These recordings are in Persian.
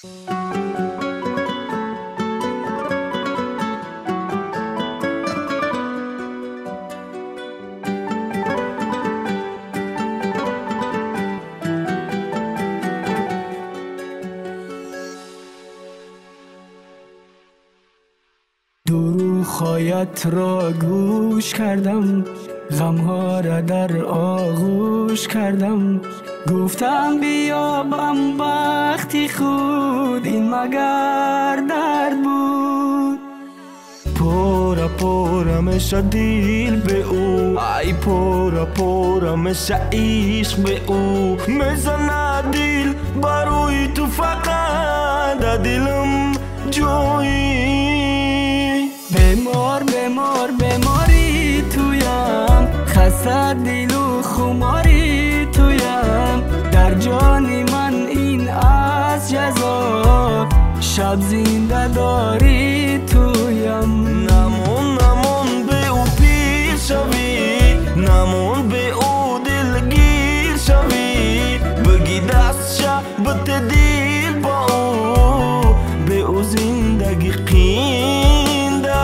دروغ‌هایت را گوش کردم، غم‌ها را در آغوش کردم. گفتم بیابم وقتی خود، این مگر درد بود؟ پورا پورا میشه دل به او، ای پورا پورا میشه عشق به او. میزنه دل بروی تو، فقط دلم جویی. بیمار بیمار بیماری تویم، خسته دل و خماری تویم. در جان من این از جزا، شب زنده داری تویم. نمون نمون به او پیر شوی، نمون به او دلگیر شوی. بگی دست شبت دل با او، به او زندگی قینده.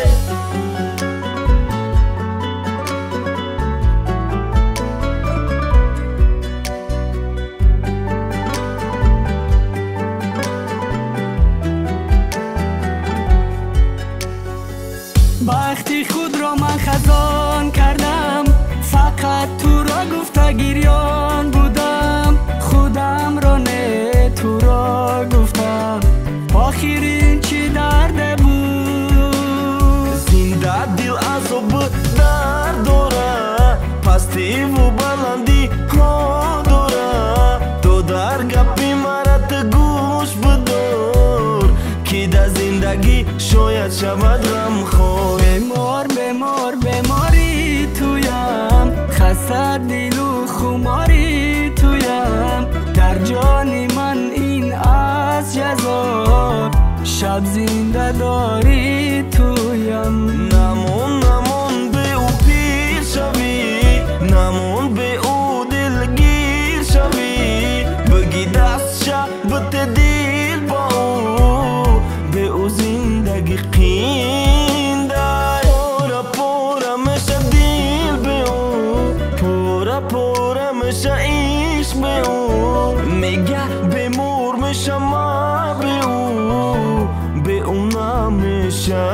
بختی خود را من خزان کردم، فقط تو را گفته گریان بودم. خودم را نه تو را گفتم، آخرین چی درد بود؟ زنده دل عذاب درد داره، پستی و بلندی ها داره. تو در گپی مرت گوش بدار، که در زندگی شاید شود غمخوار. بیمار بیمار بیماری تویم، خسته دل و خماری تویم. در جان من این از جزا، شب زنده داری تویم. نمون نمون به او پیر شوی، نمون به او دلگیر شوی. بگی دست شبت دل با او، به او زندگی قینده. پورا پورا میشه دل به او، پورا پورا میشه عشق به او. میگه بیمار میشه ما به او، به او نمیشه.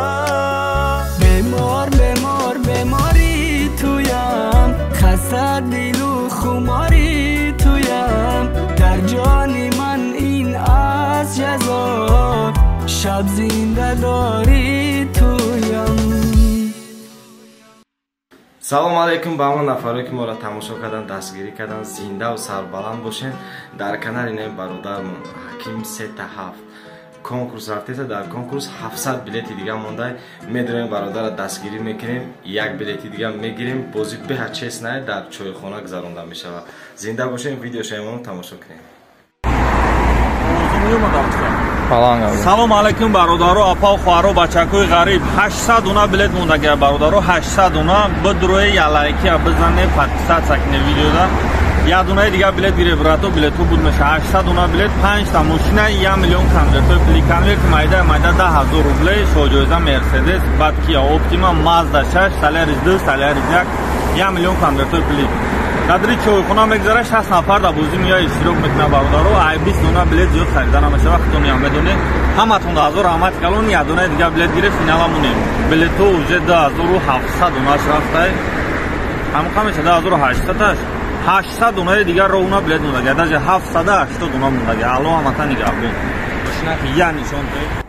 بیمار بیمار بیماری تویم، خسته دل و خماری تویم. در جان من این از جزا، شب زنده داری تویم. салом алейкум ба ҳамон нафаре ки моро тамошо кардан, дастгирӣ кардан. зинда ва сарбаланд бошен. дар канали не бародармон ҳаким 37 конкурс рафтеса. дар конкурс 700 билети дига монда. медонем бародара дастгирӣ мекунем, як билети дига мегирем. бозӣ беҳад честна дар чойхона гузаронда мешавад. зинда бошен, видео шаймон тамошо кунем. салом алейкум бародаро, апа хуаро, бачакои ғариб. 800 уна билет мондаги бародаро, 800 уна. бидрои я лайки бизане, подписаться кне видеода. Я дунаи дига билет гире брато, билету буд меша 800 уна билет. 5 та машина 1 миллион конвертой пили. конверт майда майда 10,000 рублей. шоҷоиза мерседес, бад кия оптима, мазда 6, салярис 2, салярис 1, 1 миллион конвертой пили. кадри чойхона мегзара 60 нафар да бозӣ мия иштирок мекунад бародаро. ай 20 дона билет зиёд харида намешава. худтон ям медонед. ҳаматон 1000 рамат калон, я дунаи дига билет гире финала мунем. билето уже 2700 донаш рафтай. ҳамқа меша 2800аш. 800 донаи дига роуна билет мондаги. даже 780 дона мондаги. алло ҳамата нигаҳбон. машина ки я нишон